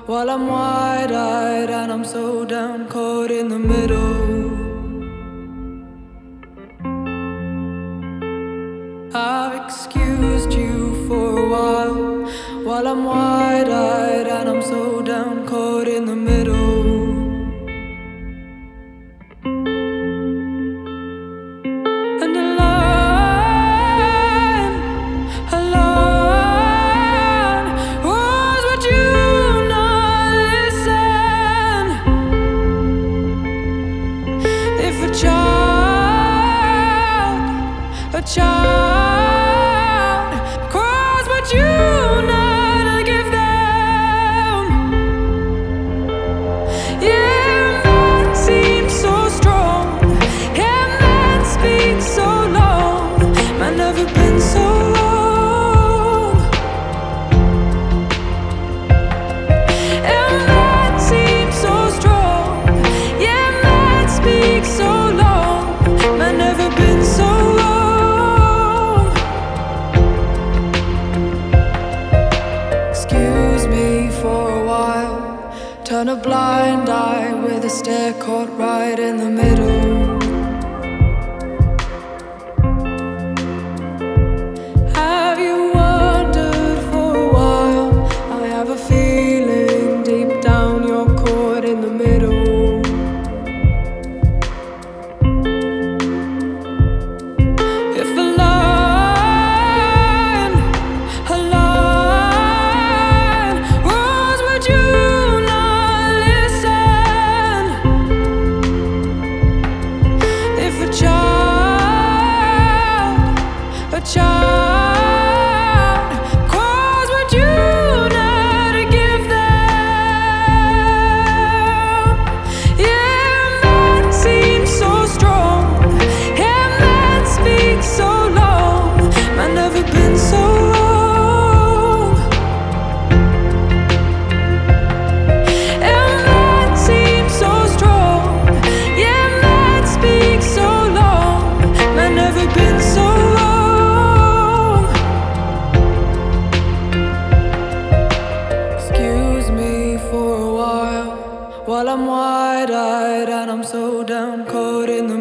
while I'm wide-eyed and I'm so down, caught in the middle. I've excused you for a while I'm wide-eyed and I'm so down, caught in the middle. And a line was, would you not listen? If a child cries, would you not give them? Yeah, man seems so strong. Yeah, man speaks so long. Man never been so wrong. Yeah, man seems so strong. Yeah, man speaks so long. Man never been so wrong. Turn a blind eye with a stare caught right in the middle. Have you wondered for a while? I have a feeling deep down you're caught in the middle. If a line was, would you a child cries, would you not give them? Yeah, man seems so strong. Yeah, man speaks so long. Man never been so wrong. Yeah, man seems so strong. Yeah, man speaks so long. Man never been so wrong. While I'm wide-eyed and I'm so down, caught in the